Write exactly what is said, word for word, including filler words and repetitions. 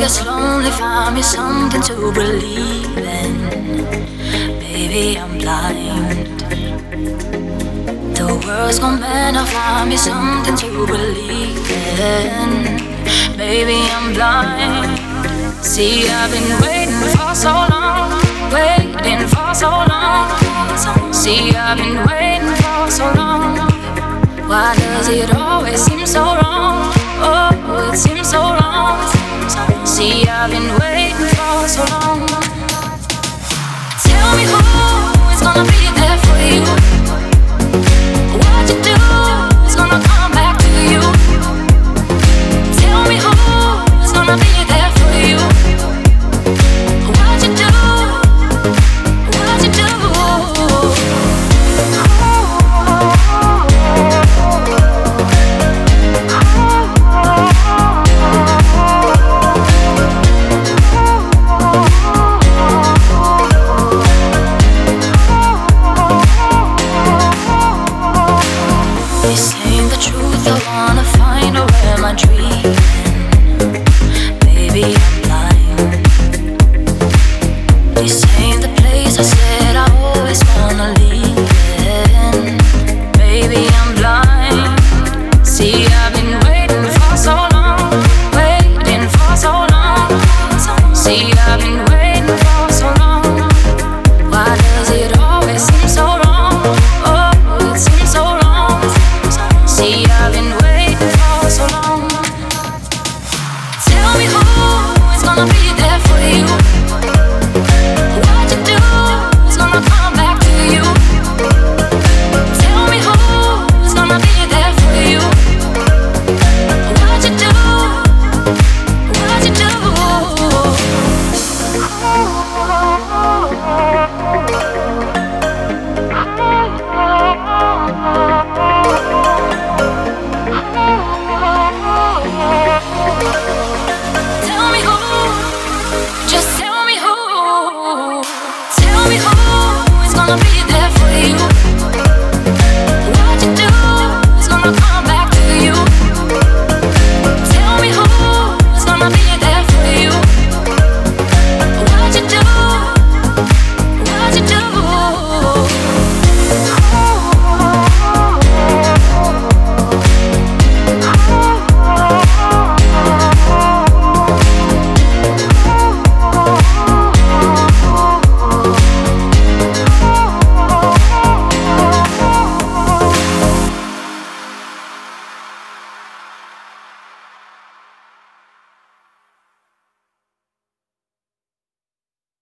gets lonely, find me something to believe in. Baby, I'm blind. The world's gone mad, now find me something to believe in. Baby, I'm blind. See, I've been waiting for so long, waiting for so long. See, I've been waiting for so long. Why does it always seem so wrong? Oh, it seems so wrong. See, I've been waiting for so long. Tell me who is gonna be there for you. What you do is gonna come back to you. Tell me who is gonna be there for you. What you do, what you do. This ain't the truth, I wanna find out where my dream. Baby, I'm blind. This ain't the place I said I always wanna live in. Baby, I'm blind. See, I've been waiting for so long, waiting for so long. See, I've been waiting for so long. Why does it always seem so wrong? Oh, it seems so wrong. See, I've been waiting for so long. Tell me who is gonna be there for you. What you do is gonna come back to you. Tell me who is gonna be there for you. What you do, what you do. Tell me who, just tell me who. Tell me who is gonna be